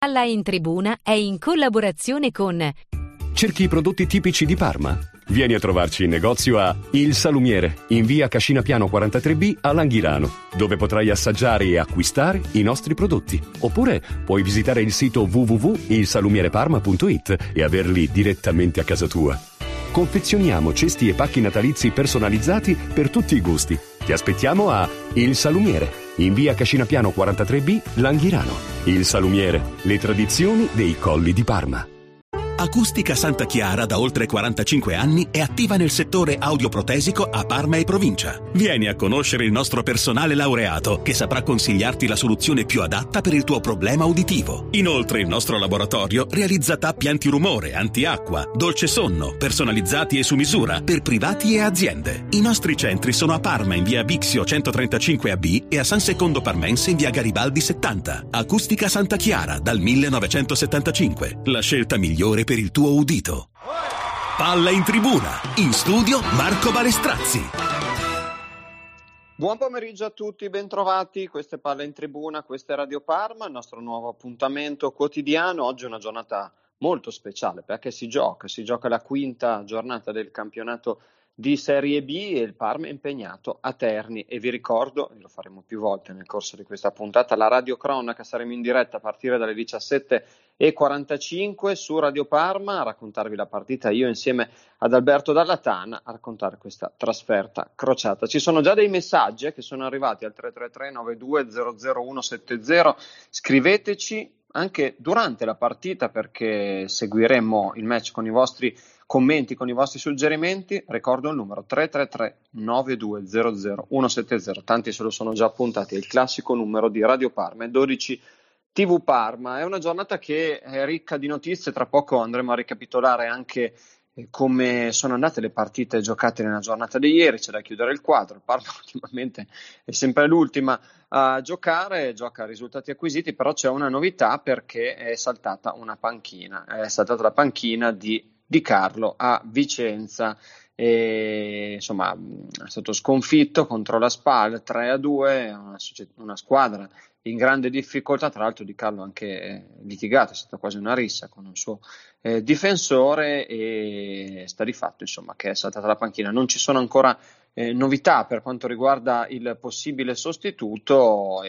Palla in Tribuna è in collaborazione con... Cerchi i prodotti tipici di Parma? Vieni a trovarci in negozio a Il Salumiere, in via Cascina Piano 43B a Langhirano, dove potrai assaggiare e acquistare i nostri prodotti. Oppure puoi visitare il sito www.ilsalumiereparma.it e averli direttamente a casa tua. Confezioniamo cesti e pacchi natalizi personalizzati per tutti i gusti. Ti aspettiamo a Il Salumiere, in via Cascina Piano 43B, Langhirano. Il Salumiere, le tradizioni dei colli di Parma. Acustica Santa Chiara da oltre 45 anni è attiva nel settore audioprotesico a Parma e provincia. Vieni a conoscere il nostro personale laureato che saprà consigliarti la soluzione più adatta per il tuo problema uditivo. Inoltre il nostro laboratorio realizza tappi antirumore, antiacqua, dolce sonno, personalizzati e su misura per privati e aziende. I nostri centri sono a Parma in via Bixio 135AB e a San Secondo Parmense in via Garibaldi 70. Acustica Santa Chiara dal 1975. La scelta migliore per il tuo udito. Palla in Tribuna, in studio Marco Balestrazzi. Buon pomeriggio a tutti, bentrovati. Questa è Palla in Tribuna, questa è Radio Parma, il nostro nuovo appuntamento quotidiano. Oggi è una giornata molto speciale perché si gioca la quinta giornata del campionato di Serie B e il Parma è impegnato a Terni. E vi ricordo, e lo faremo più volte nel corso di questa puntata, la radiocronaca, saremo in diretta a partire dalle 17:45 su Radio Parma a raccontarvi la partita, io insieme ad Alberto Dallatana a raccontare questa trasferta crociata. Ci sono già dei messaggi che sono arrivati al 333 92 00170, scriveteci anche durante la partita perché seguiremo il match con i vostri commenti, con i vostri suggerimenti. Ricordo il numero 333 92 00170, tanti se lo sono già appuntati, è il classico numero di Radio Parma e 12 TV Parma. È una giornata che è ricca di notizie, tra poco andremo a ricapitolare anche come sono andate le partite giocate nella giornata di ieri. C'è da chiudere il quadro, il Parma ultimamente è sempre l'ultima a giocare, gioca a risultati acquisiti, però c'è una novità perché è saltata la panchina di Carlo a Vicenza. E, insomma, è stato sconfitto contro la SPAL 3-2, una squadra in grande difficoltà. Tra l'altro Di Carlo anche litigato, è stata quasi una rissa con un suo difensore e sta di fatto insomma che è saltata la panchina. Non ci sono ancora novità per quanto riguarda il possibile sostituto,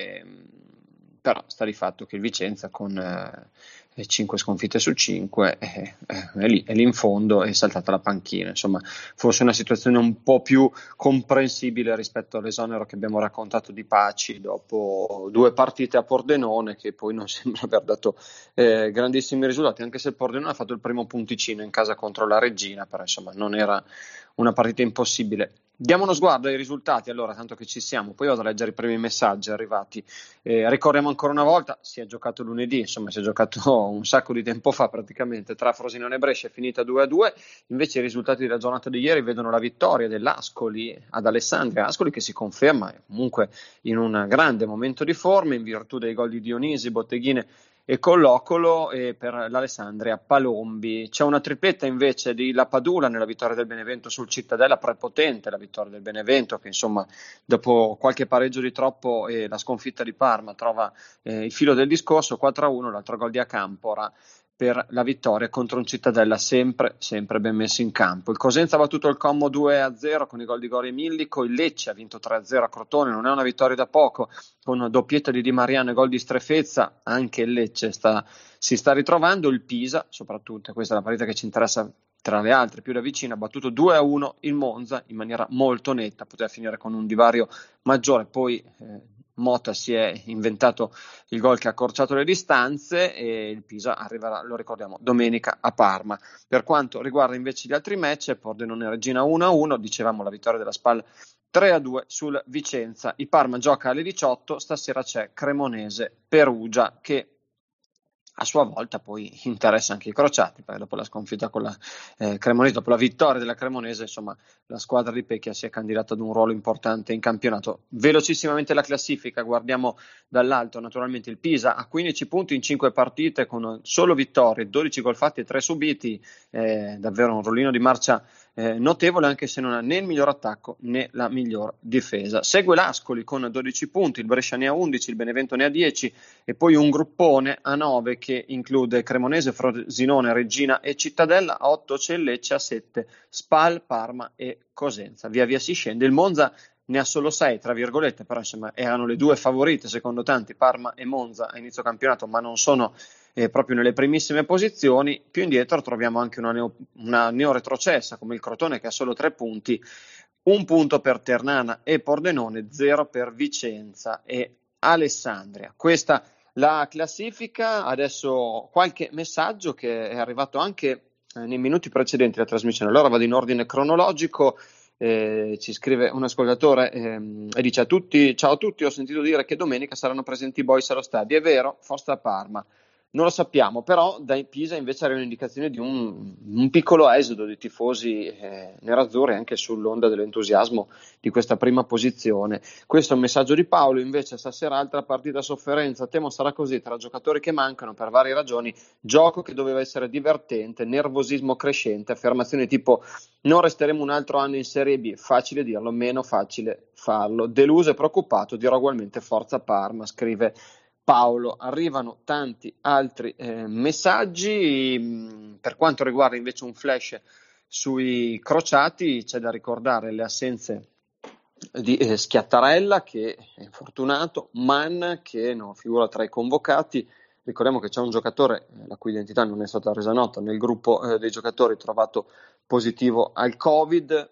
però sta di fatto che il Vicenza con 5 sconfitte su 5 è lì in fondo, è saltata la panchina. Insomma, forse una situazione un po' più comprensibile rispetto all'esonero che abbiamo raccontato di Paci dopo 2 partite a Pordenone, che poi non sembra aver dato grandissimi risultati, anche se il Pordenone ha fatto il primo punticino in casa contro la Reggina, però insomma non era una partita impossibile. Diamo uno sguardo ai risultati, allora, tanto che ci siamo, poi vado a leggere i primi messaggi arrivati. Ricordiamo ancora una volta, si è giocato lunedì, insomma si è giocato un sacco di tempo fa praticamente, tra Frosinone e Brescia, è finita 2-2, invece i risultati della giornata di ieri vedono la vittoria dell'Ascoli ad Alessandria, Ascoli che si conferma comunque in un grande momento di forma in virtù dei gol di Dionisi, Botteghine e Collocolo, e per l'Alessandria Palombi. C'è una tripletta invece di Lapadula nella vittoria del Benevento sul Cittadella, prepotente la vittoria del Benevento che insomma dopo qualche pareggio di troppo e la sconfitta di Parma trova il filo del discorso. 4-1, l'altro gol di Acampora per la vittoria contro un Cittadella sempre ben messo in campo. Il Cosenza ha battuto il Como 2-0 con i gol di Gori e Millico, il Lecce ha vinto 3-0 a Crotone, non è una vittoria da poco, con doppietta di Di Mariano e gol di Strefezza. Anche il Lecce si sta ritrovando. Il Pisa, soprattutto, questa è la partita che ci interessa tra le altre più da vicino, ha battuto 2-1 il Monza in maniera molto netta, poteva finire con un divario maggiore, poi Motta si è inventato il gol che ha accorciato le distanze e il Pisa arriverà, lo ricordiamo, domenica a Parma. Per quanto riguarda invece gli altri match, Pordenone Regina 1-1, dicevamo la vittoria della SPAL 3-2 sul Vicenza. Il Parma gioca alle 18, stasera c'è Cremonese Perugia che a sua volta poi interessa anche i crociati, perché dopo la sconfitta con la Cremonese, dopo la vittoria della Cremonese, insomma la squadra di Pecchia si è candidata ad un ruolo importante in campionato. Velocissimamente la classifica, guardiamo dall'alto naturalmente il Pisa a 15 punti in 5 partite con solo vittorie, 12 gol fatti e 3 subiti, davvero un rollino di marcia notevole, anche se non ha né il miglior attacco né la miglior difesa. Segue l'Ascoli con 12 punti, il Brescia ne ha 11, il Benevento ne ha 10 e poi un gruppone a 9 che include Cremonese, Frosinone, Reggina e Cittadella. A 8 c'è il Lecce, a 7 Spal, Parma e Cosenza. Via via si scende. Il Monza ne ha solo 6, tra virgolette, però insomma erano le due favorite secondo tanti, Parma e Monza a inizio campionato, ma non sono proprio nelle primissime posizioni. Più indietro troviamo anche una neoretrocessa come il Crotone, che ha solo 3 punti, 1 punto per Ternana e Pordenone, 0 per Vicenza e Alessandria. Questa la classifica. Adesso qualche messaggio che è arrivato anche nei minuti precedenti alla trasmissione. Allora vado in ordine cronologico. Ci scrive un ascoltatore e dice: ciao a tutti, ho sentito dire che domenica saranno presenti i Boys allo stadio. È vero, forse a Parma, non lo sappiamo, però da Pisa invece arriva un'indicazione di un piccolo esodo di tifosi nerazzurri, anche sull'onda dell'entusiasmo di questa prima posizione. Questo è un messaggio di Paolo. Invece stasera altra partita a sofferenza, temo sarà così, tra giocatori che mancano per varie ragioni, gioco che doveva essere divertente, nervosismo crescente, affermazioni tipo non resteremo un altro anno in Serie B, facile dirlo, meno facile farlo. Deluso e preoccupato, dirò ugualmente forza Parma, scrive Paolo. Arrivano tanti altri messaggi. Per quanto riguarda invece un flash sui crociati, c'è da ricordare le assenze di Schiattarella, che è infortunato, Mann, che non figura tra i convocati. Ricordiamo che c'è un giocatore la cui identità non è stata resa nota nel gruppo dei giocatori trovato positivo al Covid.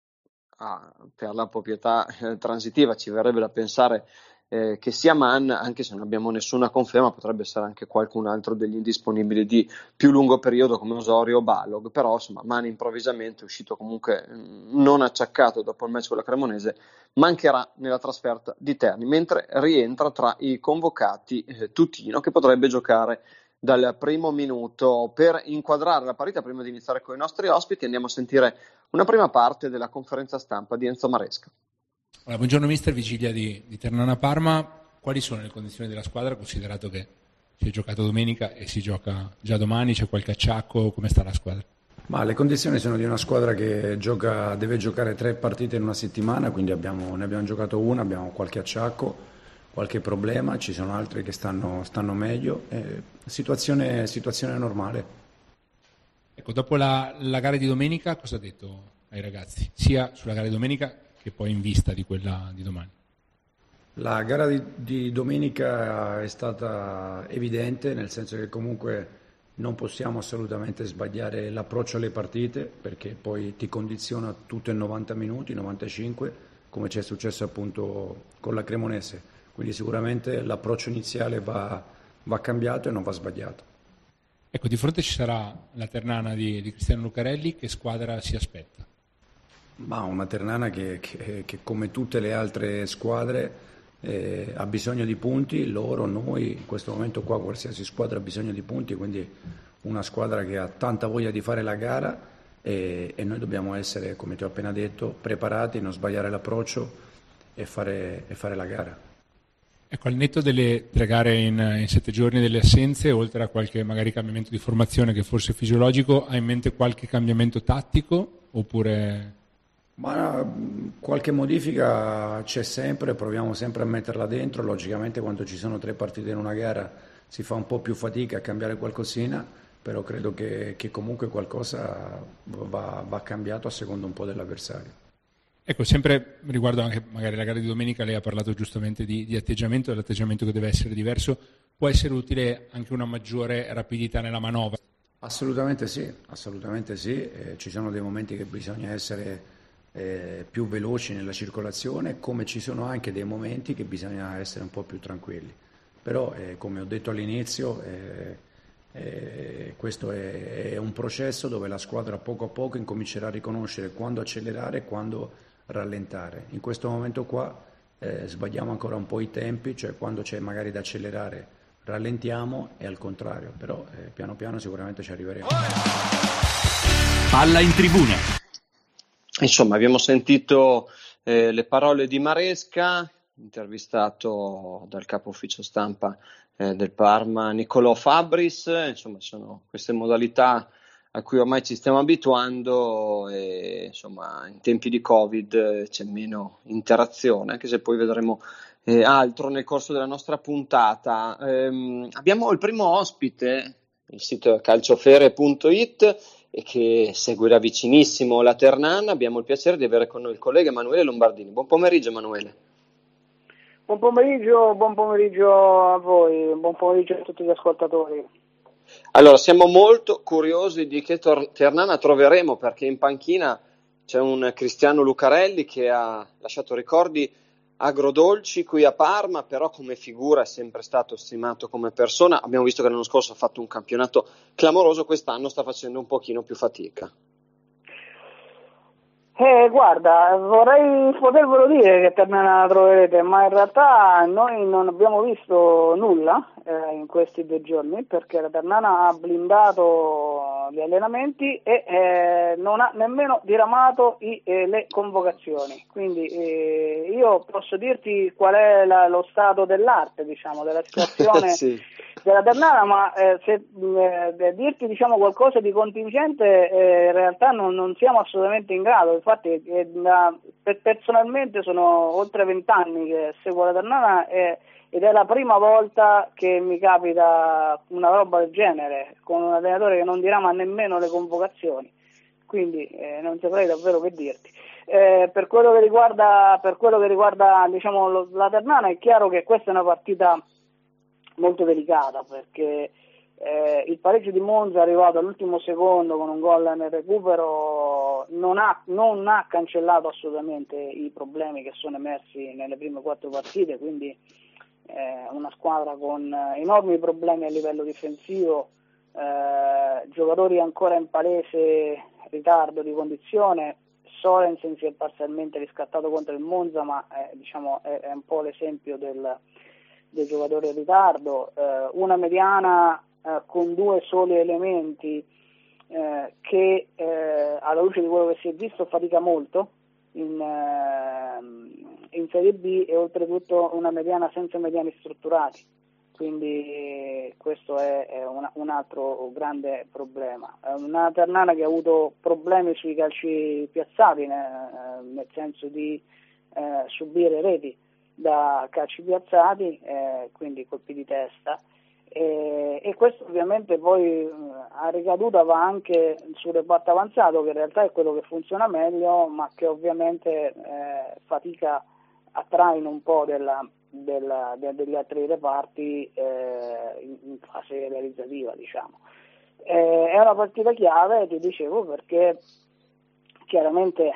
Per la proprietà transitiva ci verrebbe da pensare che sia Mann, anche se non abbiamo nessuna conferma, potrebbe essere anche qualcun altro degli indisponibili di più lungo periodo come Osorio o Balog, però insomma Mann improvvisamente è uscito comunque non acciaccato dopo il match con la Cremonese, mancherà nella trasferta di Terni, mentre rientra tra i convocati Tutino, che potrebbe giocare dal primo minuto. Per inquadrare la partita, prima di iniziare con i nostri ospiti, andiamo a sentire una prima parte della conferenza stampa di Enzo Maresca. Allora, buongiorno mister, vigilia di Ternana Parma. Quali sono le condizioni della squadra, considerato che si è giocato domenica e si gioca già domani? C'è qualche acciacco? Come sta la squadra? Ma le condizioni sono di una squadra che deve giocare 3 partite in una settimana, quindi ne abbiamo giocato una, abbiamo qualche acciacco, qualche problema, ci sono altri che stanno meglio. Situazione normale. Ecco, dopo la gara di domenica, cosa ha detto ai ragazzi? Sia sulla gara di domenica che poi in vista di quella di domani. La gara di domenica è stata evidente, nel senso che comunque non possiamo assolutamente sbagliare l'approccio alle partite, perché poi ti condiziona tutto in 90 minuti, 95, come ci è successo appunto con la Cremonese. Quindi sicuramente l'approccio iniziale va cambiato e non va sbagliato. Ecco, di fronte ci sarà la Ternana di Cristiano Lucarelli. Che squadra si aspetta? Ma una Ternana che come tutte le altre squadre ha bisogno di punti, noi in questo momento qua qualsiasi squadra ha bisogno di punti, quindi una squadra che ha tanta voglia di fare la gara e noi dobbiamo essere, come ti ho appena detto, preparati, non sbagliare l'approccio e fare la gara. Ecco, al netto delle 3 gare in 7 giorni, delle assenze, oltre a qualche magari cambiamento di formazione che forse è fisiologico, hai in mente qualche cambiamento tattico oppure... Ma qualche modifica c'è sempre, proviamo sempre a metterla dentro. Logicamente quando ci sono 3 partite in una gara si fa un po' più fatica a cambiare qualcosina, però credo che comunque qualcosa va cambiato a seconda un po' dell'avversario. Ecco, sempre riguardo anche magari la gara di domenica, lei ha parlato giustamente di atteggiamento, dell'atteggiamento che deve essere diverso. Può essere utile anche una maggiore rapidità nella manovra? Assolutamente sì. Ci sono dei momenti che bisogna essere più veloci nella circolazione, come ci sono anche dei momenti che bisogna essere un po' più tranquilli. Però come ho detto all'inizio, questo è un processo dove la squadra poco a poco incomincerà a riconoscere quando accelerare e quando rallentare. In questo momento qua sbagliamo ancora un po' i tempi, cioè quando c'è magari da accelerare rallentiamo e al contrario, però piano piano sicuramente ci arriveremo. Palla in tribuna. Insomma, abbiamo sentito le parole di Maresca, intervistato dal capo ufficio stampa del Parma, Niccolò Fabris. Insomma, sono queste modalità a cui ormai ci stiamo abituando e insomma in tempi di Covid c'è meno interazione, anche se poi vedremo altro nel corso della nostra puntata. Abbiamo il primo ospite, il sito calciofere.it, e che segue da vicinissimo la Ternana. Abbiamo il piacere di avere con noi il collega Emanuele Lombardini. Buon pomeriggio Emanuele. Buon pomeriggio a voi, buon pomeriggio a tutti gli ascoltatori. Allora, siamo molto curiosi di che Ternana troveremo, perché in panchina c'è un Cristiano Lucarelli che ha lasciato ricordi agrodolci qui a Parma, però come figura è sempre stato stimato come persona. Abbiamo visto che l'anno scorso ha fatto un campionato clamoroso, quest'anno sta facendo un pochino più fatica. Guarda, vorrei potervelo dire che Ternana la troverete, ma in realtà noi non abbiamo visto nulla in questi 2 giorni, perché la Ternana ha blindato gli allenamenti e non ha nemmeno diramato le convocazioni. Quindi io posso dirti qual è lo stato dell'arte, diciamo, della situazione sì. della Ternana, ma dirti, diciamo, qualcosa di contingente in realtà non siamo assolutamente in grado. Infatti personalmente sono oltre 20 anni che seguo la Ternana ed è la prima volta che mi capita una roba del genere, con un allenatore che non dirama nemmeno le convocazioni, quindi non saprei davvero che dirti. Per quello che riguarda diciamo, la Ternana, è chiaro che questa è una partita molto delicata, perché il pareggio di Monza, arrivato all'ultimo secondo con un gol nel recupero, non ha cancellato assolutamente i problemi che sono emersi nelle prime 4 partite, quindi una squadra con enormi problemi a livello difensivo, giocatori ancora in palese ritardo di condizione. Sorensen si è parzialmente riscattato contro il Monza, ma diciamo è un po' l'esempio del giocatore in ritardo. Una mediana con 2 soli elementi che alla luce di quello che si è visto fatica molto in Serie B, e oltretutto una mediana senza mediani strutturati, quindi questo è un altro grande problema. Una Ternana che ha avuto problemi sui calci piazzati, nel senso di subire reti da calci piazzati, quindi colpi di testa, e questo ovviamente poi a ricaduta va anche sul reparto avanzato, che in realtà è quello che funziona meglio, ma che ovviamente fatica a traino un po' degli altri reparti in fase realizzativa, diciamo. È una partita chiave, ti dicevo, perché chiaramente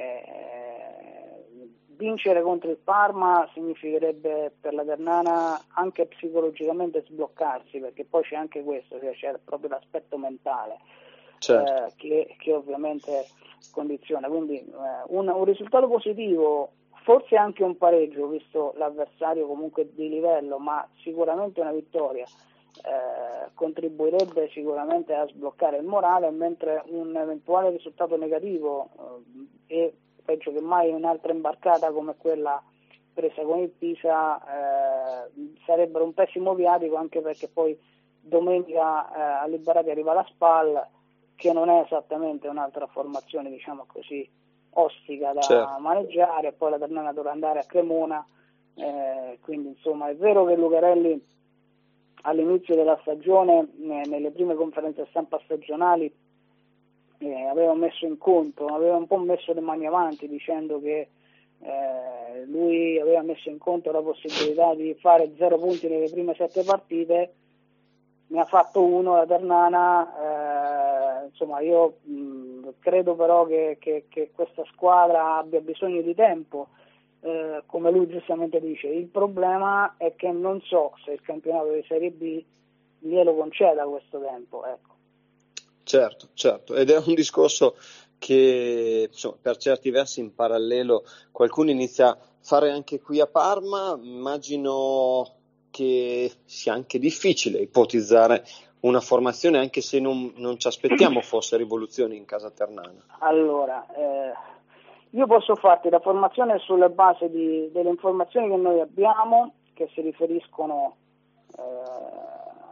vincere contro il Parma significherebbe per la Ternana anche psicologicamente sbloccarsi, perché poi c'è anche questo, cioè c'è proprio l'aspetto mentale, certo, che ovviamente condiziona. Quindi un risultato positivo, forse anche un pareggio, visto l'avversario comunque di livello, ma sicuramente una vittoria contribuirebbe sicuramente a sbloccare il morale, mentre un eventuale risultato negativo e peggio che mai un'altra imbarcata come quella presa con il Pisa sarebbero un pessimo viatico, anche perché poi domenica a Liberati arriva la SPAL, che non è esattamente un'altra formazione, diciamo così, ostica da maneggiare, e poi la Ternana dovrà andare a Cremona, quindi insomma è vero che Lucarelli all'inizio della stagione, nelle prime conferenze stampa stagionali, aveva un po' messo le mani avanti, dicendo che lui aveva messo in conto la possibilità di fare 0 punti nelle prime 7 partite. Ne ha fatto 1 la Ternana, insomma io credo però che questa squadra abbia bisogno di tempo, come lui giustamente dice. Il problema è che non so se il campionato di Serie B glielo conceda questo tempo, ecco. Certo, ed è un discorso che insomma, per certi versi in parallelo qualcuno inizia a fare anche qui a Parma. Immagino che sia anche difficile ipotizzare una formazione, anche se non ci aspettiamo forse rivoluzioni in casa Ternana. Allora, io posso farti la formazione sulla base delle informazioni che noi abbiamo, che si riferiscono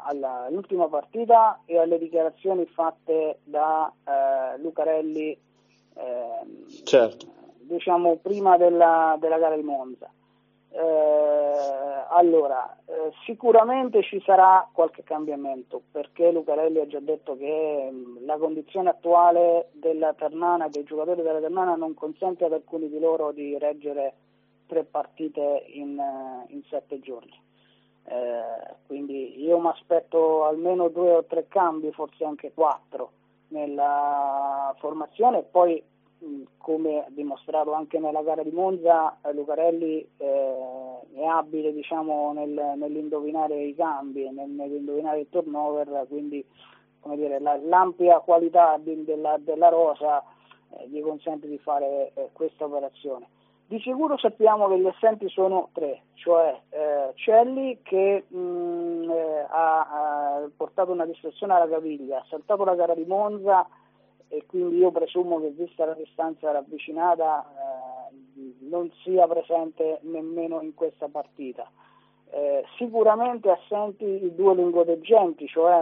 all'ultima partita e alle dichiarazioni fatte da Lucarelli certo. diciamo prima della gara di Monza. Allora, sicuramente ci sarà qualche cambiamento, perché Lucarelli ha già detto che la condizione attuale della Ternana, dei giocatori della Ternana, non consente ad alcuni di loro di reggere 3 partite in 7 giorni. Quindi io mi aspetto almeno 2 o 3 cambi, forse anche 4 nella formazione, e poi come dimostrato anche nella gara di Monza, Lucarelli è abile, diciamo, nell'indovinare i cambi, nell'indovinare il turnover, quindi come dire, l'ampia qualità della rosa gli consente di fare questa operazione. Di sicuro sappiamo che gli assenti sono 3, cioè Celli che ha portato una distrazione alla caviglia, ha saltato la gara di Monza, e quindi io presumo che, vista la distanza ravvicinata, non sia presente nemmeno in questa partita. Sicuramente assenti i 2 lungodeggenti, cioè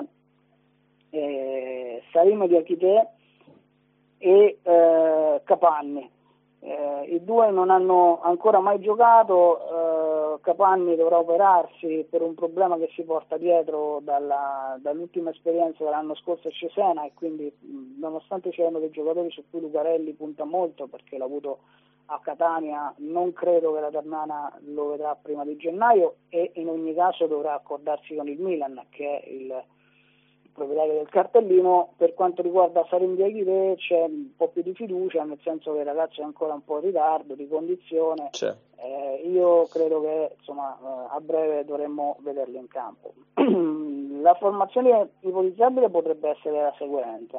Sarim Diakité e Capanni. I 2 non hanno ancora mai giocato, Capanni dovrà operarsi per un problema che si porta dietro dall'ultima esperienza dell'anno scorso a Cesena, e quindi nonostante c'erano dei giocatori su cui Lucarelli punta molto, perché l'ha avuto a Catania, non credo che la Ternana lo vedrà prima di gennaio, e in ogni caso dovrà accordarsi con il Milan, che è il proprietario del cartellino. Per quanto riguarda Sarim Diakité c'è un po' più di fiducia, nel senso che il ragazzo è ancora un po' in ritardo di condizione. Io credo che insomma a breve dovremmo vederlo in campo. La formazione ipotizzabile potrebbe essere la seguente.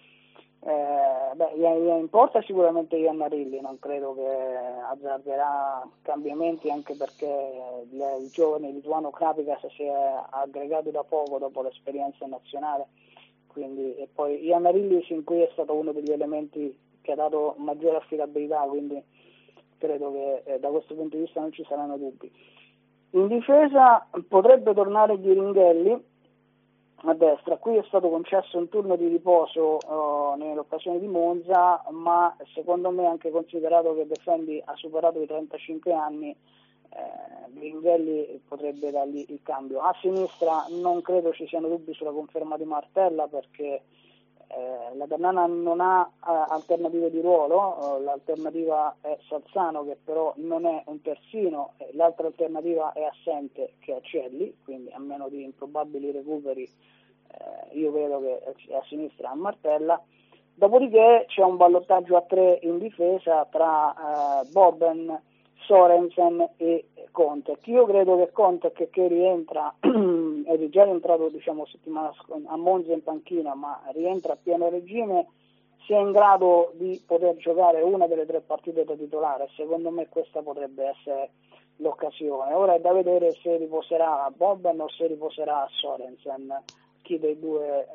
In porta sicuramente Iannarilli, non credo che azzarderà cambiamenti, anche perché il giovane lituano Krapikas si è aggregato da poco dopo l'esperienza nazionale, quindi, e poi Iannarilli sin qui è stato uno degli elementi che ha dato maggiore affidabilità, quindi credo che da questo punto di vista non ci saranno dubbi. In difesa potrebbe tornare Ghiringhelli a destra. Qui è stato concesso un turno di riposo nell'occasione di Monza, ma secondo me, anche considerato che Defendi ha superato i 35 anni, Ghiringhelli potrebbe dargli il cambio. A sinistra non credo ci siano dubbi sulla conferma di Martella, perché la Ternana non ha alternative di ruolo. L'alternativa è Salzano, che però non è un terzino, l'altra alternativa è assente, che è Celli, quindi a meno di improbabili recuperi io credo che a sinistra a Martella. Dopodiché c'è un ballottaggio a 3 in difesa tra Bobben, Sorensen e Contek. Io credo che Contek, che rientra è già rientrato settimana a Monza in panchina, ma rientra a pieno regime, sia in grado di poter giocare una delle 3 partite da titolare. Secondo me questa potrebbe essere l'occasione. Ora è da vedere se riposerà Bobben o se riposerà Sorensen, chi dei 2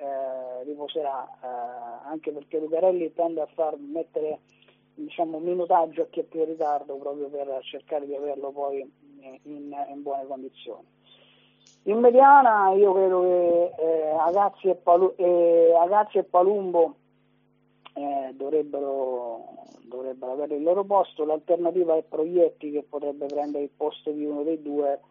riposerà, anche perché Lucarelli tende a far mettere minutaggio a chi è più in ritardo, proprio per cercare di averlo poi in buone condizioni. In mediana io credo che Agazzi e Palumbo dovrebbero avere il loro posto. L'alternativa è Proietti, che potrebbe prendere il posto di uno dei 2,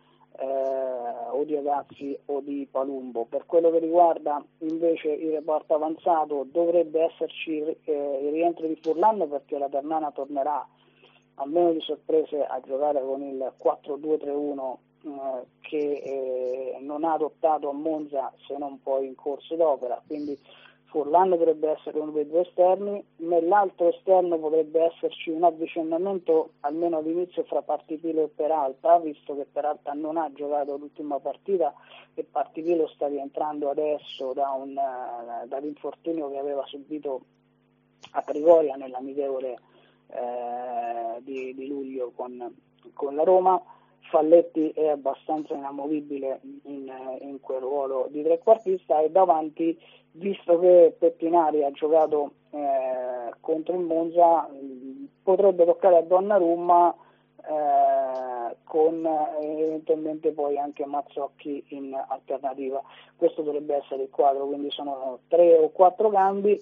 o di Agazzi o di Palumbo. Per quello che riguarda invece il reparto avanzato, dovrebbe esserci il rientro di Furlan, perché la Ternana tornerà, almeno di sorprese, a giocare con il 4-2-3-1 che non ha adottato a Monza, se non poi in corso d'opera. Quindi Furlan dovrebbe essere uno dei 2 esterni. Nell'altro esterno potrebbe esserci un avvicinamento, almeno all'inizio, fra Partipilo e Peralta, visto che Peralta non ha giocato l'ultima partita e Partipilo sta rientrando adesso dall'infortunio che aveva subito a Trigoria nell'amichevole di luglio con la Roma. Falletti è abbastanza inamovibile in quel ruolo di trequartista, e davanti, visto che Pettinari ha giocato contro il Monza, potrebbe toccare a Donnarumma, con eventualmente poi anche Mazzocchi in alternativa. Questo dovrebbe essere il quadro, quindi sono 3 o 4 cambi.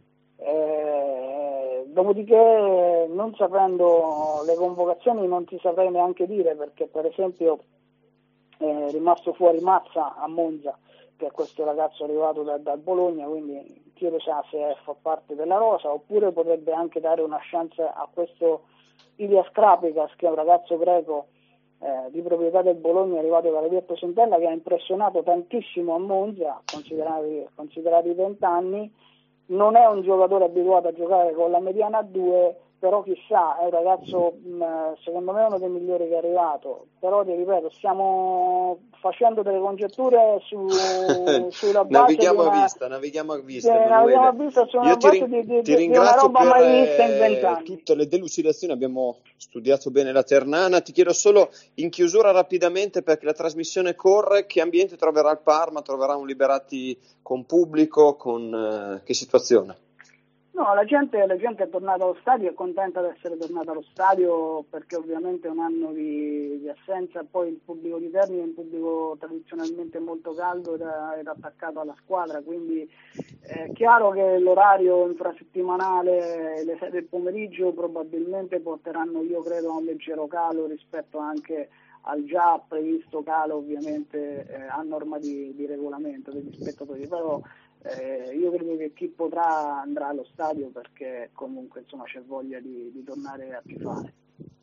Dopodiché, non sapendo le convocazioni, non ti saprei neanche dire, perché per esempio è rimasto fuori Mazza a Monza, che è questo ragazzo arrivato dal Bologna, quindi chi lo sa se fa parte della rosa, oppure potrebbe anche dare una chance a questo Ilias Krapikas, che è un ragazzo greco di proprietà del Bologna, arrivato dalla Virtus Entella, che ha impressionato tantissimo a Monza, considerati 20 anni. Non è un giocatore abituato a giocare con la mediana a 2, però chissà, è un ragazzo secondo me uno dei migliori che è arrivato, però ti ripeto, stiamo facendo delle congetture sulla base navighiamo a vista sulla base di una roba mai vista in 20 anni. Tutte le delucidazioni, abbiamo studiato bene la Ternana. Ti chiedo solo in chiusura rapidamente, perché la trasmissione corre, che ambiente troverà il Parma? Troverà un Liberati con pubblico, con che situazione? No, la gente è tornata allo stadio, è contenta di essere tornata allo stadio, perché ovviamente è un anno di assenza. Poi il pubblico di Terni è un pubblico tradizionalmente molto caldo ed attaccato alla squadra, quindi è chiaro che l'orario infrasettimanale, le 6 del pomeriggio probabilmente porteranno, io credo, a un leggero calo rispetto anche al già previsto calo ovviamente a norma di regolamento degli spettatori, però io credo che chi potrà andrà allo stadio, perché comunque insomma c'è voglia di tornare a tifare.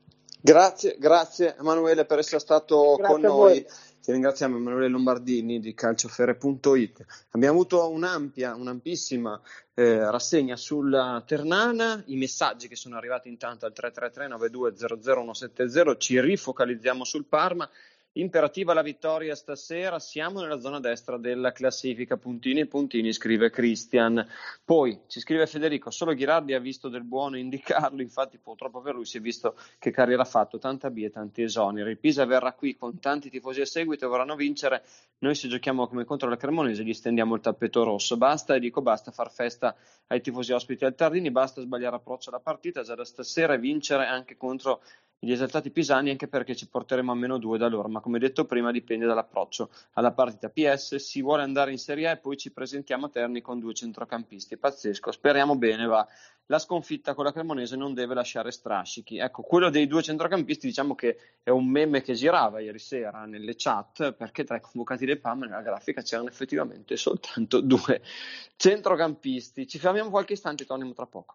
Grazie Emanuele per essere stato con noi. Ti ringraziamo, Emanuele Lombardini di calciofere.it. Abbiamo avuto un'ampissima rassegna sulla Ternana, i messaggi che sono arrivati intanto al 333-9200-170, ci rifocalizziamo sul Parma. Imperativa la vittoria stasera, siamo nella zona destra della classifica, puntini, scrive Christian. Poi ci scrive Federico, solo Ghirardi ha visto del buono indicarlo, infatti purtroppo per lui si è visto che carriera ha fatto, tanta B e tanti esoneri. Il Pisa verrà qui con tanti tifosi a seguito e vorranno vincere, noi se giochiamo come contro la Cremonese gli stendiamo il tappeto rosso, basta far festa ai tifosi ospiti al Tardini, basta sbagliare approccio alla partita, già da stasera vincere anche contro gli esaltati pisani, anche perché ci porteremo a -2 da loro, ma come detto prima dipende dall'approccio alla partita. PS, si vuole andare in Serie A e poi ci presentiamo a Terni con 2 centrocampisti, pazzesco, speriamo bene, va. La sconfitta con la Cremonese non deve lasciare strascichi. Ecco, quello dei 2 centrocampisti diciamo che è un meme che girava ieri sera nelle chat, perché tra i convocati del PAM nella grafica c'erano effettivamente soltanto 2 centrocampisti. Ci fermiamo qualche istante e torniamo tra poco.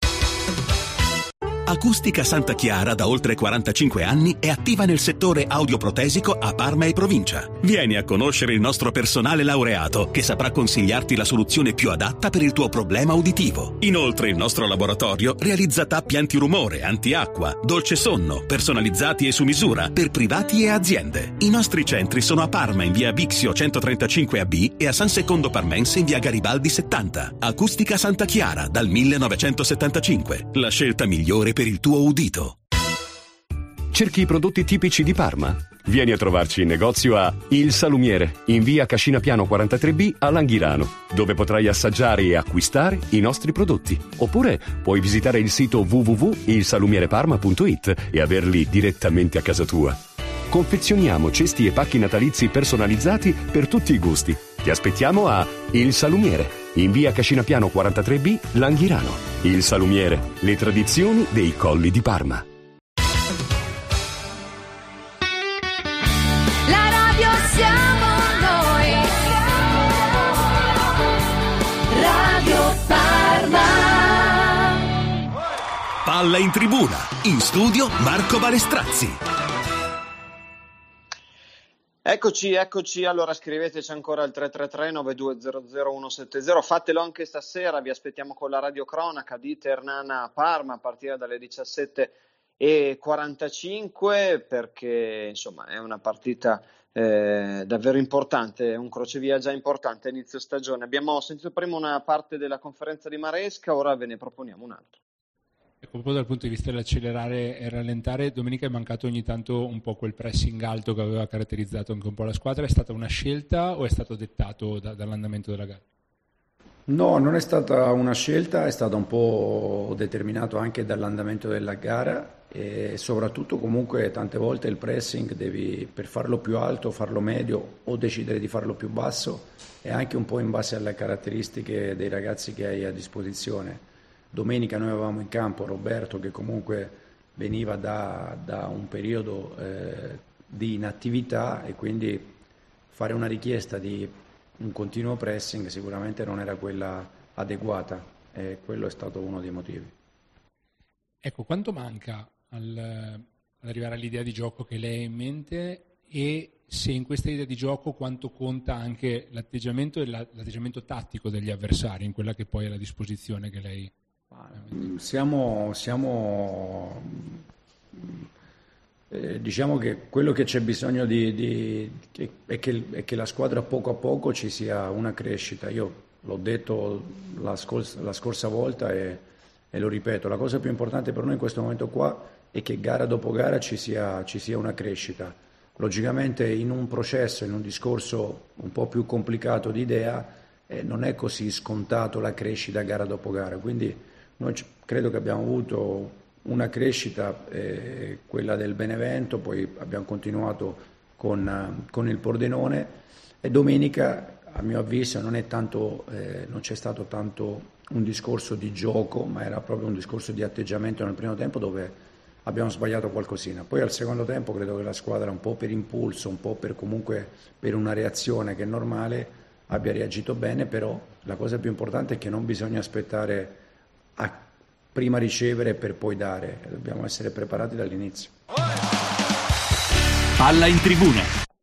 Acustica Santa Chiara da oltre 45 anni è attiva nel settore audioprotesico a Parma e provincia. Vieni a conoscere il nostro personale laureato che saprà consigliarti la soluzione più adatta per il tuo problema uditivo. Inoltre il nostro laboratorio realizza tappi antirumore, antiacqua, dolce sonno, personalizzati e su misura per privati e aziende. I nostri centri sono a Parma in via Bixio 135AB e a San Secondo Parmense in via Garibaldi 70. Acustica Santa Chiara dal 1975. La scelta migliore per il tuo udito. Cerchi i prodotti tipici di Parma? Vieni a trovarci in negozio a Il Salumiere, in via Cascina Piano 43B a Langhirano, dove potrai assaggiare e acquistare i nostri prodotti. Oppure puoi visitare il sito www.ilsalumiereparma.it e averli direttamente a casa tua. Confezioniamo cesti e pacchi natalizi personalizzati per tutti i gusti. Ti aspettiamo a Il Salumiere, in via Cascina Piano 43B, Langhirano. Il Salumiere, le tradizioni dei colli di Parma. La radio siamo noi. Radio Parma. Palla in tribuna, in studio Marco Balestrazzi. Eccoci, allora scriveteci ancora al 333-9200-170, fatelo anche stasera, vi aspettiamo con la radiocronaca di Ternana Parma a partire dalle 17:45, perché insomma è una partita davvero importante, un crocevia già importante a inizio stagione. Abbiamo sentito prima una parte della conferenza di Maresca, ora ve ne proponiamo un'altra. Ecco, proprio dal punto di vista dell'accelerare e rallentare, domenica è mancato ogni tanto un po' quel pressing alto che aveva caratterizzato anche un po' la squadra. È stata una scelta o è stato dettato dall'andamento della gara? No, non è stata una scelta, è stato un po' determinato anche dall'andamento della gara e soprattutto comunque tante volte il pressing devi per farlo più alto, farlo medio o decidere di farlo più basso e anche un po' in base alle caratteristiche dei ragazzi che hai a disposizione. Domenica noi avevamo in campo Roberto che comunque veniva da un periodo di inattività e quindi fare una richiesta di un continuo pressing sicuramente non era quella adeguata e quello è stato uno dei motivi. Ecco, quanto manca ad arrivare all'idea di gioco che lei ha in mente e se in questa idea di gioco quanto conta anche l'atteggiamento e l'atteggiamento tattico degli avversari in quella che poi è la disposizione che lei diciamo che quello che c'è bisogno è che la squadra poco a poco ci sia una crescita. Io l'ho detto la scorsa volta e lo ripeto, la cosa più importante per noi in questo momento qua è che gara dopo gara ci sia una crescita. Logicamente in un processo, in un discorso un po' più complicato di idea, non è così scontato la crescita gara dopo gara, quindi noi credo che abbiamo avuto una crescita, quella del Benevento, poi abbiamo continuato con il Pordenone e domenica a mio avviso non c'è stato tanto un discorso di gioco, ma era proprio un discorso di atteggiamento nel primo tempo dove abbiamo sbagliato qualcosina. Poi al secondo tempo credo che la squadra un po' per impulso, un po' per una reazione che è normale abbia reagito bene, però la cosa più importante è che non bisogna aspettare a prima ricevere per poi dare, dobbiamo essere preparati dall'inizio. Palla in tribuna.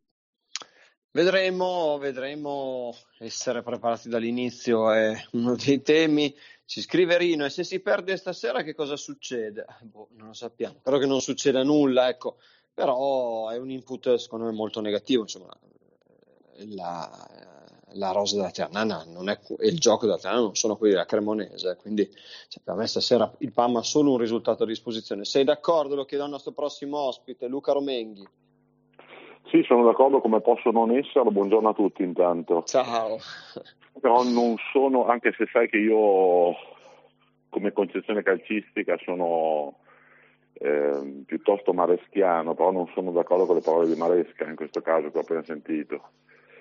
Vedremo essere preparati dall'inizio è uno dei temi. Ci scrive Rino, e se si perde stasera che cosa succede? Non lo sappiamo, spero che non succeda nulla, ecco. Però è un input secondo me molto negativo, insomma, la rosa della Ternana non è, e il gioco della Ternana non sono quelli della Cremonese, quindi per me stasera il PAM ha solo un risultato a disposizione. Sei d'accordo? Lo chiedo al nostro prossimo ospite, Luca Romenghi. Sì, sono d'accordo, come posso non esserlo. Buongiorno a tutti intanto. Ciao. Però non sono, anche se sai che io come concezione calcistica sono piuttosto mareschiano, però non sono d'accordo con le parole di Maresca in questo caso che ho appena sentito,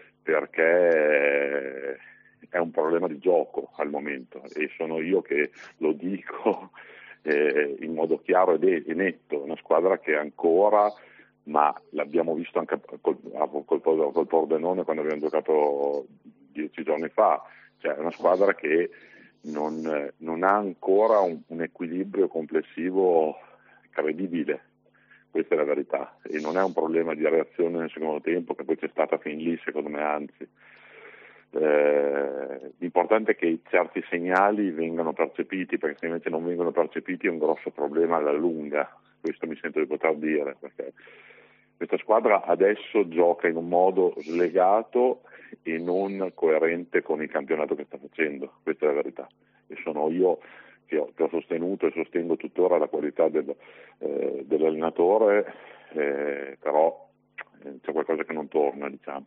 perché è un problema di gioco al momento e sono io che lo dico in modo chiaro e netto. Una squadra che ancora, ma l'abbiamo visto anche col Pordenone quando abbiamo giocato 10 giorni fa, cioè è una squadra che non ha ancora un equilibrio complessivo credibile, questa è la verità, e non è un problema di reazione nel secondo tempo che poi c'è stata fin lì, secondo me, anzi. L'importante è che certi segnali vengano percepiti, perché se invece non vengono percepiti è un grosso problema alla lunga, questo mi sento di poter dire, perché questa squadra adesso gioca in un modo slegato e non coerente con il campionato che sta facendo, questa è la verità, e sono io che ho sostenuto e sostengo tuttora la qualità dell'allenatore, però c'è qualcosa che non torna, diciamo.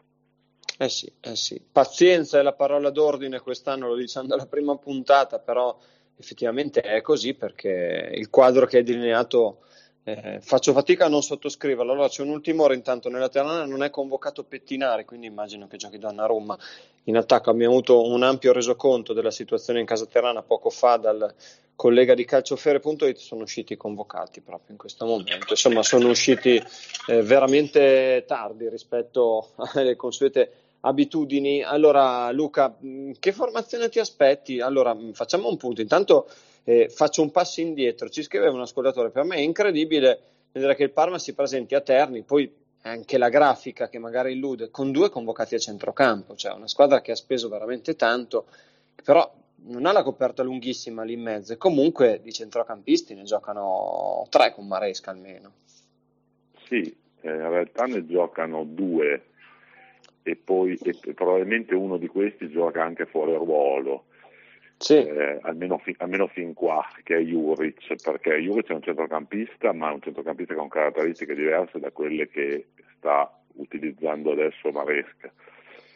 Sì. Pazienza è la parola d'ordine quest'anno, lo diciamo dalla prima puntata, però effettivamente è così perché il quadro che è delineato faccio fatica a non sottoscriverlo. Allora c'è un ultimo ora, intanto nella Ternana non è convocato Pettinari, quindi immagino che giochi Donnarumma in attacco. Abbiamo avuto un ampio resoconto della situazione in casa Ternana poco fa dal collega di calciofere.it, sono usciti convocati proprio in questo momento, insomma sono usciti veramente tardi rispetto alle consuete abitudini. Allora Luca, che formazione ti aspetti? Allora facciamo un punto, intanto faccio un passo indietro. Ci scriveva un ascoltatore, per me è incredibile vedere che il Parma si presenti a Terni, poi anche la grafica che magari illude, con 2 convocati a centrocampo, cioè una squadra che ha speso veramente tanto, però non ha la coperta lunghissima lì in mezzo, e comunque di centrocampisti ne giocano 3 con Maresca almeno. Sì, in realtà ne giocano 2 e poi probabilmente uno di questi gioca anche fuori ruolo. Sì. Almeno fin qua, che è Juric, perché Juric è un centrocampista, ma è un centrocampista con caratteristiche diverse da quelle che sta utilizzando adesso Maresca.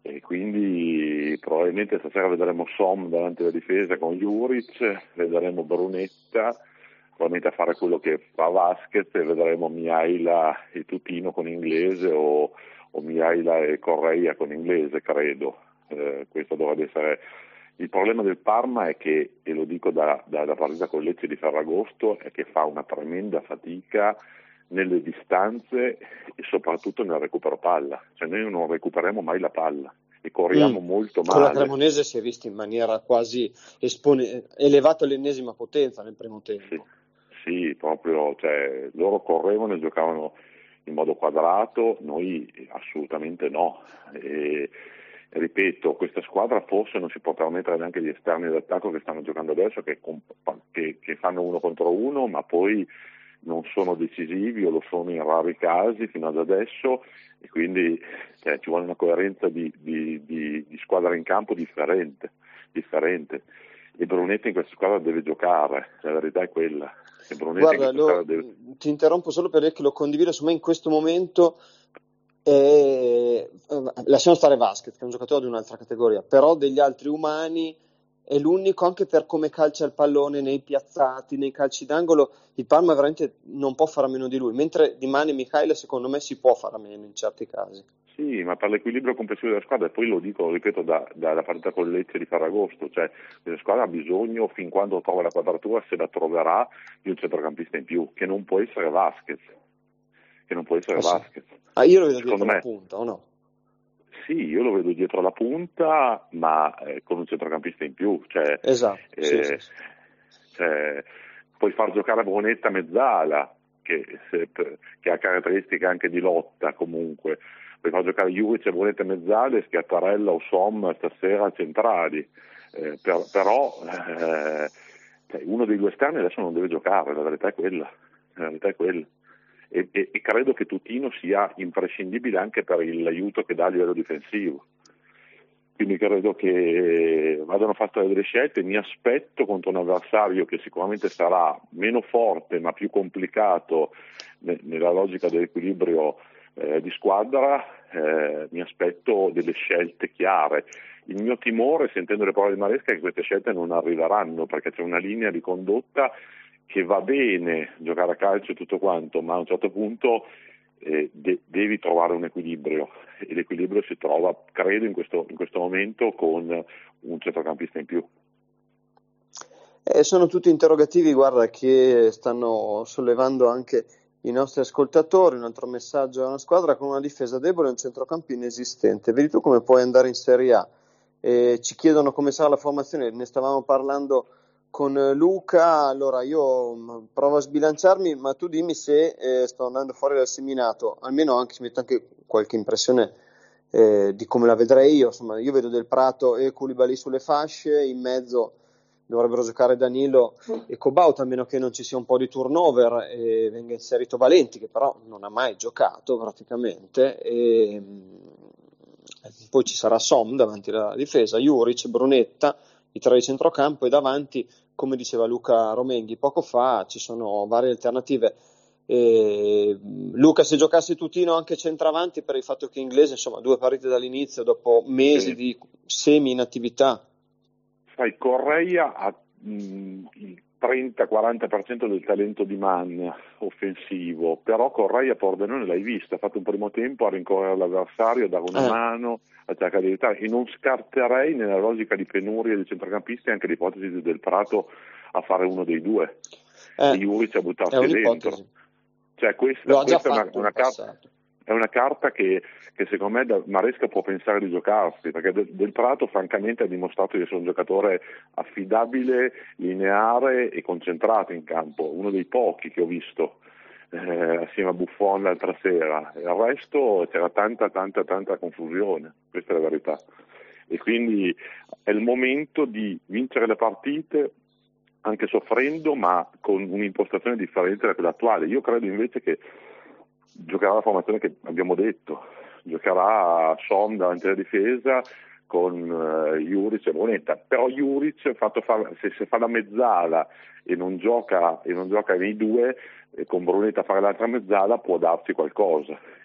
e quindi probabilmente stasera vedremo Som davanti alla difesa con Juric, vedremo Brunetta probabilmente a fare quello che fa Vasquez, e vedremo Mihaila e Tutino con Inglese o Mihaila e Correia con Inglese, credo. Questo dovrebbe essere il problema del Parma, è che, e lo dico da partita con Lecce di Ferragosto, è che fa una tremenda fatica nelle distanze e soprattutto nel recupero palla, cioè noi non recuperiamo mai la palla e corriamo molto male. Con la Cremonese si è visto in maniera quasi elevato all'ennesima potenza nel primo tempo. Sì, proprio, cioè, loro correvano e giocavano in modo quadrato, noi assolutamente no. E ripeto, questa squadra forse non si può permettere neanche gli esterni d'attacco che stanno giocando adesso, che fanno 1 contro 1, ma poi non sono decisivi o lo sono in rari casi fino ad adesso, e quindi ci vuole una coerenza di squadra in campo differente. E Brunetta in questa squadra deve giocare, la verità è quella. Guarda, ti interrompo solo per dire che lo condivido, insomma in questo momento lasciamo stare Vasquez, che è un giocatore di un'altra categoria, però degli altri umani è l'unico, anche per come calcia il pallone nei piazzati, nei calci d'angolo, il Parma veramente non può fare a meno di lui, mentre Di Mani e Mihail secondo me si può fare a meno in certi casi. Sì, ma per l'equilibrio complessivo della squadra, e poi lo ripeto dalla partita con Lecce di Ferragosto, cioè la squadra ha bisogno, fin quando trova la quadratura, se la troverà, di un centrocampista in più, che non può essere Vasquez. Vasquez. Io lo vedo dietro la punta, o no? Sì, io lo vedo dietro la punta, ma con un centrocampista in più. Cioè, esatto. Cioè, puoi far giocare Brunetta mezzala, che ha caratteristiche anche di lotta comunque. Puoi far giocare Juric e Brunetta mezzale e Schiattarella o Som stasera centrali. Però uno dei due esterni adesso non deve giocare, la verità è quella. E credo che Tutino sia imprescindibile anche per l'aiuto che dà a livello difensivo. Quindi credo che vadano fatte delle scelte. Mi aspetto contro un avversario che sicuramente sarà meno forte ma più complicato nella logica dell'equilibrio di squadra, mi aspetto delle scelte chiare. Il mio timore, sentendo le parole di Maresca, è che queste scelte non arriveranno, perché c'è una linea di condotta che va bene giocare a calcio e tutto quanto, ma a un certo punto devi trovare un equilibrio, e l'equilibrio si trova, credo, in questo momento con un centrocampista in più. Sono tutti interrogativi, guarda, che stanno sollevando anche i nostri ascoltatori. Un altro messaggio: a una squadra con una difesa debole e un centrocampo inesistente, vedi tu come puoi andare in Serie A? Ci chiedono come sarà la formazione, ne stavamo parlando con Luca. Allora io provo a sbilanciarmi, ma tu dimmi se sto andando fuori dal seminato, almeno anche si mette anche qualche impressione di come la vedrei io. Insomma, io vedo Del Prato e Koulibaly sulle fasce, in mezzo dovrebbero giocare Danilo e Cobauta, a meno che non ci sia un po' di turnover e venga inserito Valenti, che però non ha mai giocato praticamente, e poi ci sarà Som davanti alla difesa, Juric, Brunetta, i tre di centrocampo, e davanti, come diceva Luca Romenghi poco fa, ci sono varie alternative. Luca, se giocasse Tutino anche centravanti, per il fatto che Inglese, insomma, 2 partite dall'inizio dopo mesi di semi inattività. Sai, Correia ha il 30-40% del talento di Man offensivo, però Correia Pordenone l'hai vista, ha fatto un primo tempo a rincorrere l'avversario, a dare una mano, a cercare di aiutare, e non scarterei nella logica di penuria dei centrocampisti anche l'ipotesi di Del Prato a fare uno dei due, e Juric a buttarsi dentro. Cioè questa è una carta che secondo me Maresca può pensare di giocarsi, perché Del Prato francamente ha dimostrato di essere un giocatore affidabile, lineare e concentrato in campo, uno dei pochi che ho visto assieme a Buffon l'altra sera. Il resto c'era tanta confusione, questa è la verità, e quindi è il momento di vincere le partite anche soffrendo, ma con un'impostazione differente da quella attuale. Io credo invece che giocherà la formazione che abbiamo detto, giocherà Som davanti alla difesa con Juric e Brunetta, però Juric se fa la mezzala e non gioca nei due, con Brunetta a fare l'altra mezzala può darsi qualcosa,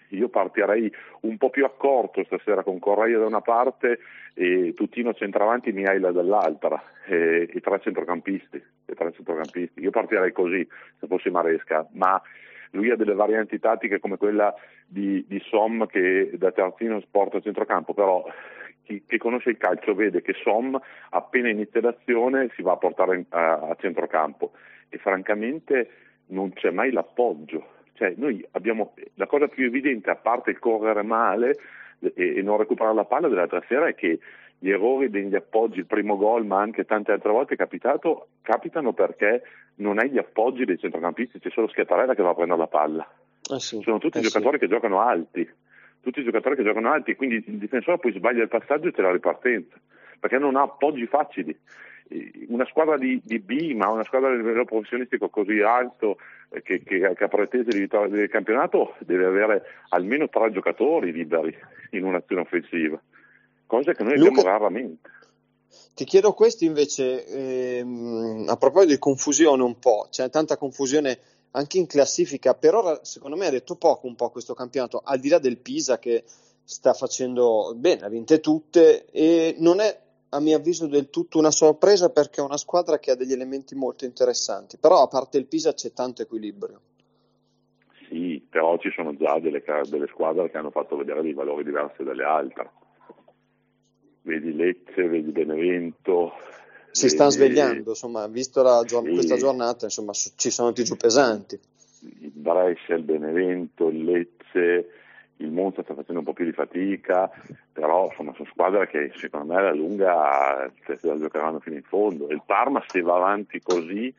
Io partirei un po' più accorto stasera con Correia da una parte e Tutino centravanti, Mihaila dall'altra, e tre centrocampisti. Io partirei così se fossi Maresca, ma lui ha delle varianti tattiche come quella di Som che da terzino porta a centrocampo, però chi conosce il calcio vede che Som appena inizia l'azione si va a portare a centrocampo e francamente non c'è mai l'appoggio. Cioè noi abbiamo la cosa più evidente, a parte il correre male e non recuperare la palla dell'altra sera, è che gli errori degli appoggi, il primo gol ma anche tante altre volte capitano perché non hai gli appoggi dei centrocampisti, c'è solo Schiattarella che va a prendere la palla. Sono tutti giocatori che giocano alti, quindi il difensore poi sbaglia il passaggio e c'è la ripartenza, perché non ha appoggi facili. Una squadra di B, ma una squadra di livello professionistico così alto che ha pretese di vittoria del campionato, deve avere almeno 3 giocatori liberi in un'azione offensiva, cosa che noi abbiamo raramente. Ti chiedo questo invece, a proposito di confusione un po', c'è tanta confusione anche in classifica, per ora secondo me ha detto poco un po' questo campionato, al di là del Pisa che sta facendo bene, ha vinte tutte e non è a mio avviso del tutto una sorpresa perché è una squadra che ha degli elementi molto interessanti, però a parte il Pisa c'è tanto equilibrio. Sì, però ci sono già delle squadre che hanno fatto vedere dei valori diversi dalle altre. Vedi Lecce, vedi Benevento. Si stanno svegliando, insomma, visto questa giornata, insomma, ci sono giù pesanti. Il Brescia, il Benevento, il Lecce, il Monza sta facendo un po' più di fatica, però insomma sono squadre che secondo me alla lunga se la giocheranno fino in fondo. Il Parma se va avanti così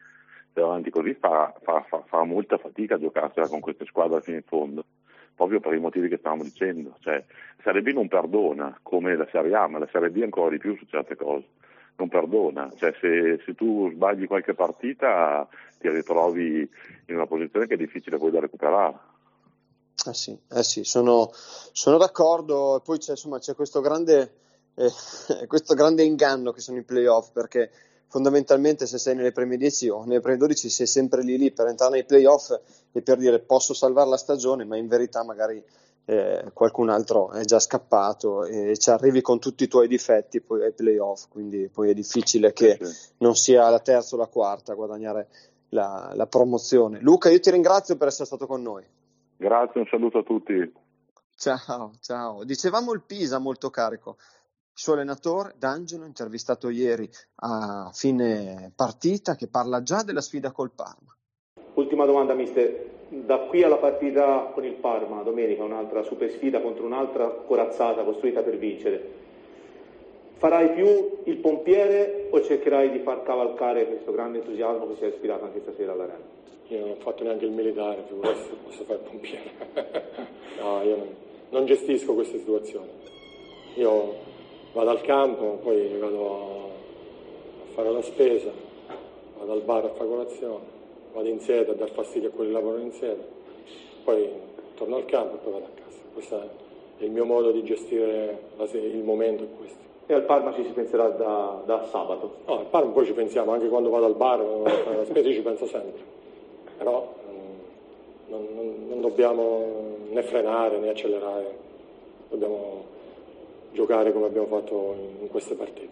fa molta fatica a giocarsela con queste squadre fino in fondo, proprio per i motivi che stavamo dicendo. Cioè, Serie B non perdona come la Serie A, ma la Serie B ancora di più su certe cose. Non perdona, cioè se tu sbagli qualche partita ti ritrovi in una posizione che è difficile poi da recuperare. Sì, sono d'accordo. E poi c'è questo grande inganno che sono i playoff, perché fondamentalmente se sei nelle prime 10 o nelle prime 12 sei sempre lì per entrare nei playoff e per dire posso salvare la stagione, ma in verità magari qualcun altro è già scappato e ci arrivi con tutti i tuoi difetti poi ai playoff, quindi poi è difficile che non sia la terza o la quarta a guadagnare la promozione. Luca, io ti ringrazio per essere stato con noi. Grazie, un saluto a tutti. Ciao. Dicevamo il Pisa molto carico. Il suo allenatore D'Angelo, intervistato ieri a fine partita, che parla già della sfida col Parma. Ultima domanda, mister. Da qui alla partita con il Parma, domenica, un'altra super sfida contro un'altra corazzata costruita per vincere. Farai più il pompiere o cercherai di far cavalcare questo grande entusiasmo che si è ispirato anche stasera all'Arena? Io non ho fatto neanche il militare, figurati se posso fare il pompiere. No, io non gestisco queste situazioni. Io vado al campo, poi vado a fare la spesa, vado al bar a fare colazione, vado in sede a dar fastidio a quelli che lavorano in sede, poi torno al campo e poi vado a casa. Questo è il mio modo di gestire il momento è questo. E al Parma ci si penserà da sabato? No, al Parma poi ci pensiamo, anche quando vado al bar, alla spesa ci penso sempre. Però non dobbiamo né frenare né accelerare, dobbiamo giocare come abbiamo fatto in queste partite.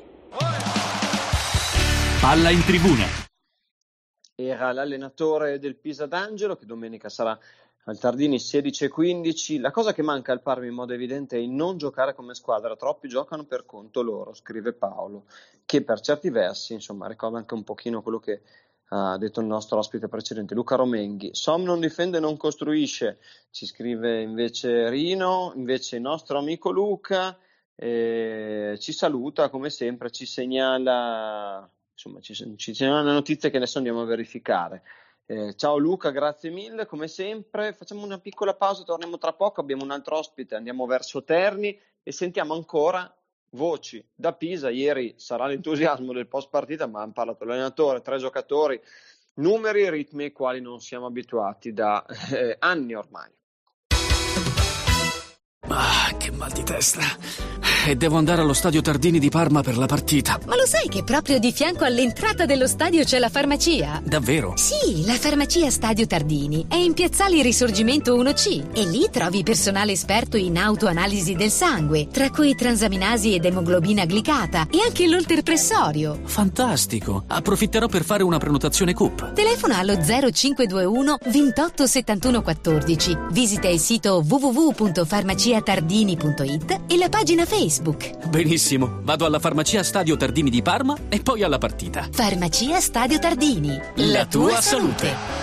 Palla in tribuna. Era l'allenatore del Pisa D'Angelo, che domenica sarà al Tardini 16:15. La cosa che manca al Parma in modo evidente è il non giocare come squadra, troppi giocano per conto loro, scrive Paolo, che per certi versi insomma ricorda anche un pochino quello che ha detto il nostro ospite precedente Luca Romenghi. Som non difende, non costruisce, ci scrive invece Rino. Invece il nostro amico Luca ci saluta come sempre, ci segnala notizie che adesso andiamo a verificare. Ciao Luca, grazie mille come sempre. Facciamo una piccola pausa, torniamo tra poco, abbiamo un altro ospite, andiamo verso Terni e sentiamo ancora voci da Pisa. Ieri sarà l'entusiasmo del post partita, ma hanno parlato l'allenatore, 3 giocatori, numeri e ritmi ai quali non siamo abituati da anni ormai. Che mal di testa. e devo andare allo stadio Tardini di Parma per la partita. Ma lo sai che proprio di fianco all'entrata dello stadio c'è la farmacia? Davvero? Sì, la farmacia Stadio Tardini è in Piazzale Risorgimento 1C e lì trovi personale esperto in autoanalisi del sangue, tra cui transaminasi ed emoglobina glicata e anche l'olterpressorio. Fantastico! Approfitterò per fare una prenotazione CUP. Telefona allo 0521 28 71 14. Visita il sito www.farmaciatardini.it e la pagina Facebook. Benissimo, vado alla farmacia Stadio Tardini di Parma e poi alla partita. Farmacia Stadio Tardini. La tua salute.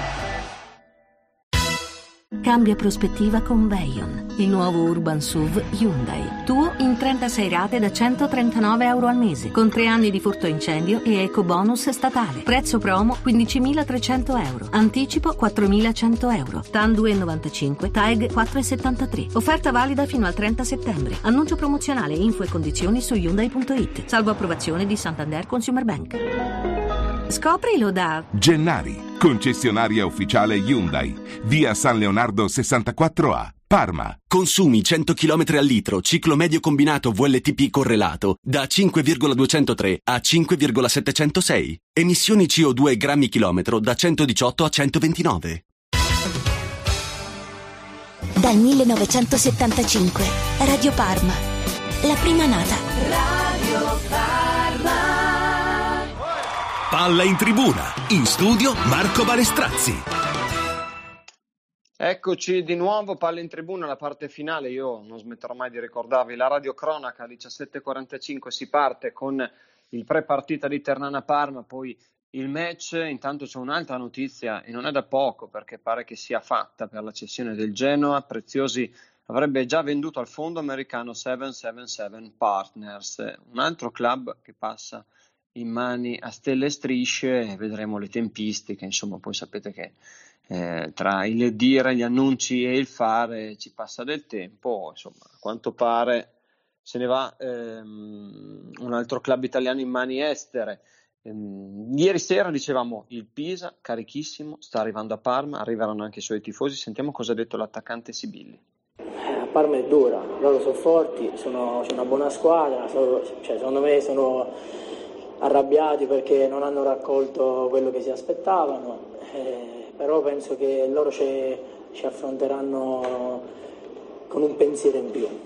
Cambia prospettiva con Veyron, il nuovo Urban SUV Hyundai. Tuo in 36 rate da €139 al mese, con 3 anni di furto incendio e ecobonus statale. Prezzo promo €15.300. Anticipo €4.100. TAN 2,95, TAG 4,73. Offerta valida fino al 30 settembre. Annuncio promozionale, info e condizioni su Hyundai.it. Salvo approvazione di Santander Consumer Bank. Scoprilo da Gennari, concessionaria ufficiale Hyundai, via San Leonardo 64A, Parma. Consumi 100 km al litro, ciclo medio combinato VLTP correlato, da 5,203 a 5,706. Emissioni CO2 grammi chilometro da 118 a 129. Dal 1975, Radio Parma, la prima nata. Radio Parma. Palla in tribuna, in studio Marco Balestrazzi. Eccoci di nuovo, palla in tribuna, la parte finale. Io non smetterò mai di ricordarvi la radiocronaca. Alle 17:45 si parte con il pre-partita di Ternana-Parma, poi il match. Intanto c'è un'altra notizia e non è da poco, perché pare che sia fatta per la cessione del Genoa. Preziosi avrebbe già venduto al fondo americano 777 Partners, un altro club che passa in mani a stelle e strisce. Vedremo le tempistiche, insomma. Poi sapete che tra il dire, gli annunci e il fare ci passa del tempo, insomma. A quanto pare se ne va un altro club italiano in mani estere. Ieri sera dicevamo il Pisa carichissimo, sta arrivando a Parma, arriveranno anche i suoi tifosi. Sentiamo cosa ha detto l'attaccante Sibilli. A Parma è dura, loro sono forti, c'è una buona squadra, secondo me sono arrabbiati perché non hanno raccolto quello che si aspettavano, però penso che loro ci affronteranno con un pensiero in più.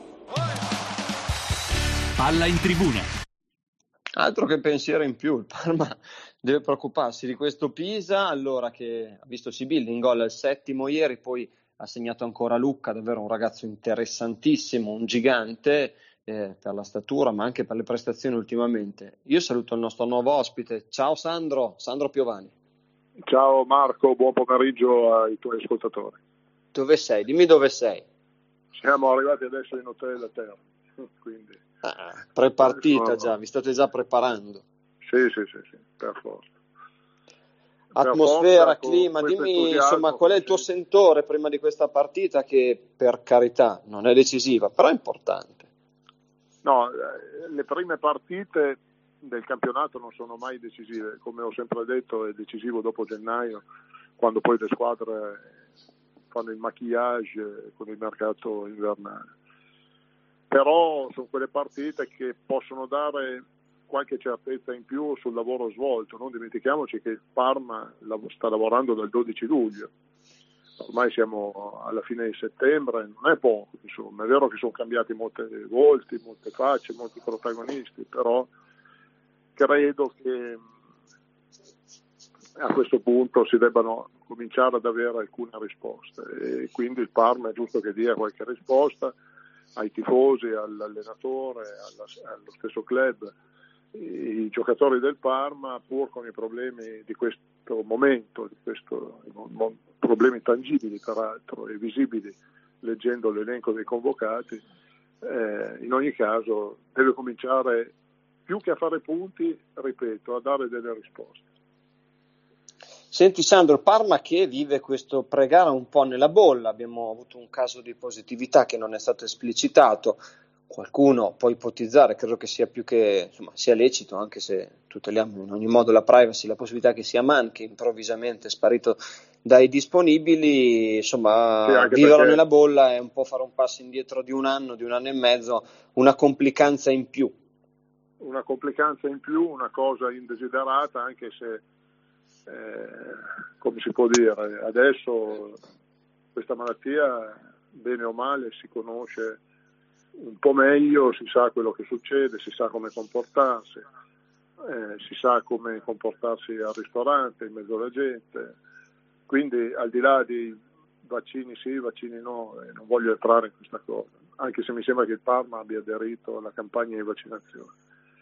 Palla in tribuna. Altro che pensiero in più, il Parma deve preoccuparsi di questo Pisa, allora, che ha visto Sibilli in gol al 7° ieri, poi ha segnato ancora Lucca, davvero un ragazzo interessantissimo, un gigante per la statura ma anche per le prestazioni ultimamente. Io saluto il nostro nuovo ospite. Ciao Sandro Piovani. Ciao Marco, buon pomeriggio ai tuoi ascoltatori. Dove sei? Dimmi dove sei. Siamo arrivati adesso in hotel a Terra, quindi pre-partita già, vi state già preparando. Sì, per forza. Atmosfera, clima, dimmi insomma qual è il tuo sentore prima di questa partita, che per carità non è decisiva, però è importante. No, le prime partite del campionato non sono mai decisive, come ho sempre detto è decisivo dopo gennaio, quando poi le squadre fanno il maquillage con il mercato invernale. Però sono quelle partite che possono dare qualche certezza in più sul lavoro svolto. Non dimentichiamoci che il Parma sta lavorando dal 12 luglio. Ormai siamo alla fine di settembre, non è poco, insomma. È vero che sono cambiati molti volti, molte facce, molti protagonisti, però credo che a questo punto si debbano cominciare ad avere alcune risposte, e quindi il Parma è giusto che dia qualche risposta ai tifosi, all'allenatore, allo stesso club. I giocatori del Parma, pur con i problemi di questo momento, problemi tangibili peraltro e visibili leggendo l'elenco dei convocati, in ogni caso deve cominciare, più che a fare punti, ripeto, a dare delle risposte. Senti Sandro, Parma che vive questo pre-gara un po' nella bolla, abbiamo avuto un caso di positività che non è stato esplicitato. qualcuno può ipotizzare, credo che sia più che, insomma, sia lecito, anche se tuteliamo in ogni modo la privacy, la possibilità che sia Mann, che improvvisamente è sparito dai disponibili, insomma, Sì, viverlo perché nella bolla è un po' fare un passo indietro di un anno e mezzo, una complicanza in più. Una complicanza in più, una cosa indesiderata, anche se, come si può dire, adesso questa malattia, bene o male, si conosce un po' meglio, si sa quello che succede, si sa come comportarsi, si sa come comportarsi al ristorante, in mezzo alla gente, quindi al di là di vaccini sì, vaccini no, non voglio entrare in questa cosa, anche se mi sembra che il Parma abbia aderito alla campagna di vaccinazione.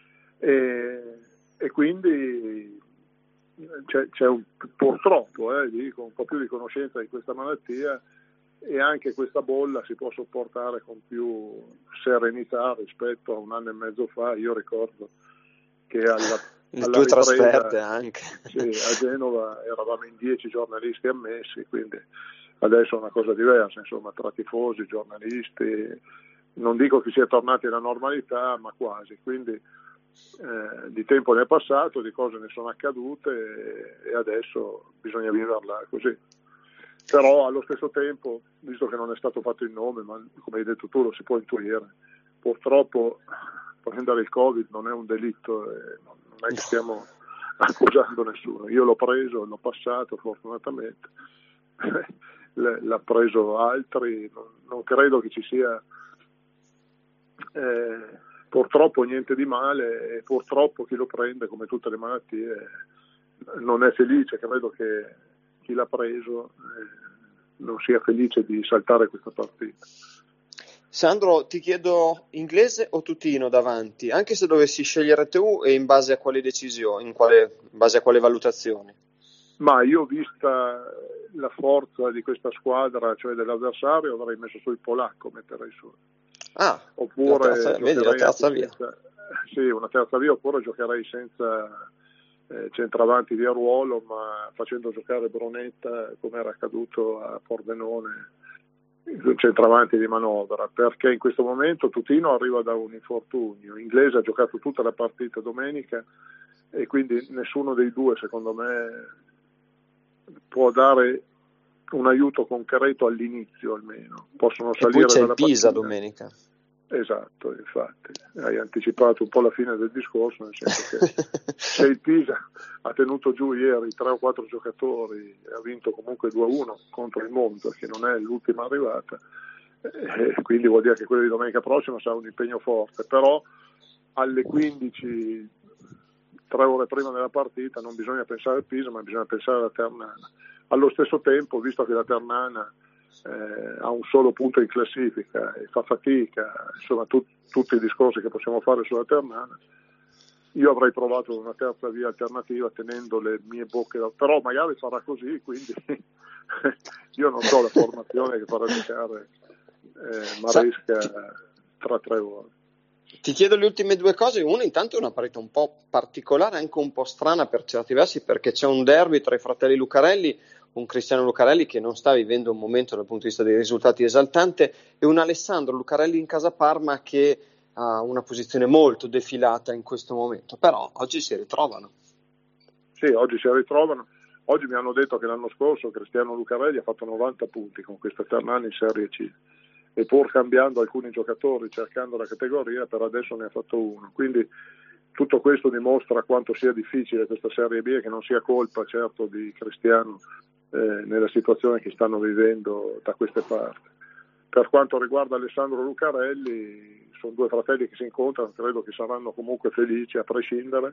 E quindi c'è purtroppo dico, un po' più di conoscenza di questa malattia, e anche questa bolla si può sopportare con più serenità rispetto a un anno e mezzo fa. Io ricordo che le tue trasferte anche a Genova eravamo in 10 giornalisti ammessi, quindi adesso è una cosa diversa, insomma, tra tifosi, giornalisti, non dico che sia tornati alla normalità, ma quasi, quindi di tempo ne è passato, di cose ne sono accadute e adesso bisogna viverla così. Però allo stesso tempo, visto che non è stato fatto il nome, ma come hai detto tu lo si può intuire, purtroppo prendere il Covid non è un delitto, non è che stiamo accusando nessuno. Io l'ho preso, l'ho passato fortunatamente, l'ha preso altri, non credo che ci sia purtroppo niente di male, e purtroppo chi lo prende, come tutte le malattie, non è felice. Credo che chi l'ha preso non sia felice di saltare questa partita. Sandro, ti chiedo inglese o tutino davanti, anche se dovessi scegliere tu, e in base a quali decisioni, in base a quali valutazioni? Ma io, vista la forza di questa squadra, cioè dell'avversario, avrei messo su il polacco, metterei su. Oppure la terza via. Sì, una terza via, oppure giocherei senza centravanti di ruolo, ma facendo giocare Brunetta, come era accaduto a Pordenone, centravanti di manovra, perché in questo momento Tutino arriva da un infortunio, Inglese ha giocato tutta la partita domenica e quindi nessuno dei due, secondo me, può dare un aiuto concreto all'inizio almeno. Possono salire. E poi c'è dalla il Pisa partita domenica. Esatto, infatti hai anticipato un po' la fine del discorso, nel senso che se il Pisa ha tenuto giù ieri 3 o 4 giocatori e ha vinto comunque 2-1 contro il Monza, che non è l'ultima arrivata, quindi vuol dire che quello di domenica prossima sarà un impegno forte. Però alle 15, 3 ore prima della partita, non bisogna pensare al Pisa, ma bisogna pensare alla Ternana. Allo stesso tempo, visto che la Ternana ha un solo punto in classifica e fa fatica, insomma tutti i discorsi che possiamo fare sulla Ternana, io avrei provato una terza via alternativa tenendo le mie bocche, però magari sarà così, quindi io non so la formazione che farà giocare Maresca tra 3 ore. Ti chiedo le ultime due cose. Una, intanto, è una partita un po' particolare, anche un po' strana per certi versi, perché c'è un derby tra i fratelli Lucarelli, un Cristiano Lucarelli che non sta vivendo un momento dal punto di vista dei risultati esaltante, e un Alessandro Lucarelli in casa Parma che ha una posizione molto defilata in questo momento, però oggi si ritrovano. Sì, oggi si ritrovano. Oggi mi hanno detto che l'anno scorso Cristiano Lucarelli ha fatto 90 punti con questa Ternana in Serie C, e pur cambiando alcuni giocatori, cercando la categoria, per adesso ne ha fatto 1. Quindi tutto questo dimostra quanto sia difficile questa Serie B, e che non sia colpa certo di Cristiano nella situazione che stanno vivendo da queste parti. Per quanto riguarda Alessandro Lucarelli, sono 2 fratelli che si incontrano, credo che saranno comunque felici a prescindere,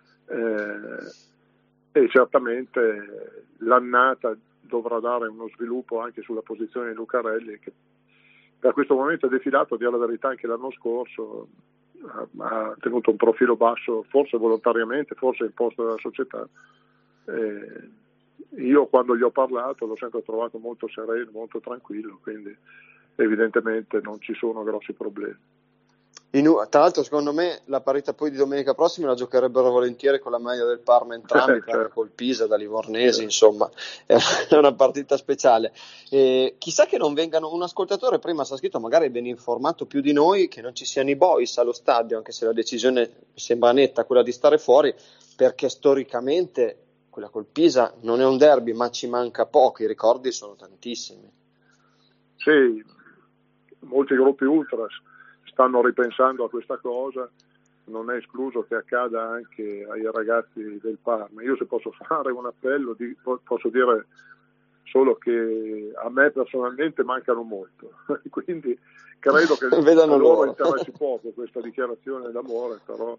e certamente l'annata dovrà dare uno sviluppo anche sulla posizione di Lucarelli, che da questo momento è defilato, a dire la verità, anche l'anno scorso ha tenuto un profilo basso, forse volontariamente, forse imposto dalla società. Io quando gli ho parlato l'ho sempre trovato molto sereno, molto tranquillo, quindi evidentemente non ci sono grossi problemi. Tra l'altro secondo me la parità poi di domenica prossima la giocherebbero volentieri con la maglia del Parma entrambi, perché col Pisa da Livornesi, insomma è una partita speciale. Chissà che non vengano, un ascoltatore prima si è scritto, magari è ben informato più di noi, che non ci siano i boys allo stadio, anche se la decisione sembra netta, quella di stare fuori, perché storicamente quella col Pisa non è un derby, ma ci manca poco, i ricordi sono tantissimi. Sì, molti gruppi ultras stanno ripensando a questa cosa, non è escluso che accada anche ai ragazzi del Parma. Io, se posso fare un appello, posso dire solo che a me personalmente mancano molto, quindi credo che a loro interessi poco questa dichiarazione d'amore, però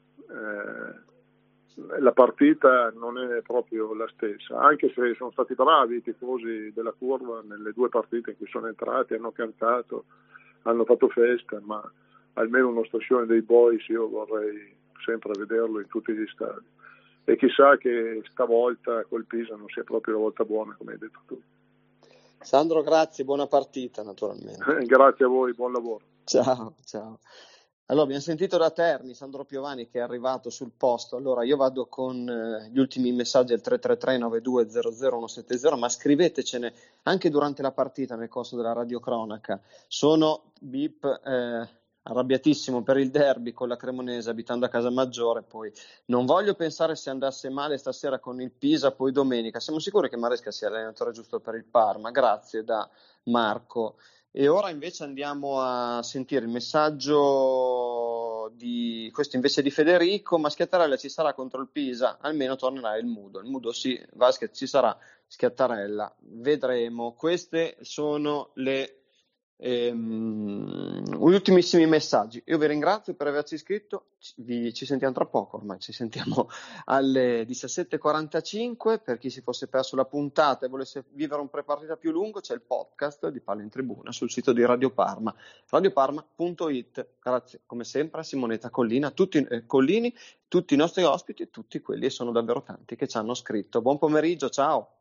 la partita non è proprio la stessa, anche se sono stati bravi i tifosi della Curva nelle due partite in cui sono entrati, hanno cantato, hanno fatto festa, ma almeno uno striscione dei boys io vorrei sempre vederlo in tutti gli stadi, e chissà che stavolta col Pisa non sia proprio la volta buona, come hai detto tu. Sandro, grazie, buona partita naturalmente. Grazie a voi, buon lavoro. Ciao. Allora, abbiamo sentito da Terni Sandro Piovani che è arrivato sul posto. Allora io vado con gli ultimi messaggi al 333-9200-170, ma scrivetecene anche durante la partita nel corso della radiocronaca. Sono arrabbiatissimo per il derby con la Cremonese, abitando a Casamaggiore, poi non voglio pensare se andasse male stasera con il Pisa, poi domenica. Siamo sicuri che Maresca sia l'allenatore giusto per il Parma? Grazie, da Marco. E ora invece andiamo a sentire il messaggio di questo invece di Federico. Ma Schiattarella ci sarà contro il Pisa, almeno tornerà il Mudo sì, Vasquez ci sarà, Schiattarella vedremo. Queste sono gli ultimissimi messaggi. Io vi ringrazio per averci iscritto, ci sentiamo tra poco, ormai ci sentiamo alle 17:45. Per chi si fosse perso la puntata e volesse vivere un prepartita più lungo, c'è il podcast di Palla in Tribuna sul sito di Radio Parma, radioparma.it. Grazie come sempre a Simonetta Collina, Collini, tutti i nostri ospiti e tutti quelli, e sono davvero tanti, che ci hanno scritto. Buon pomeriggio, ciao.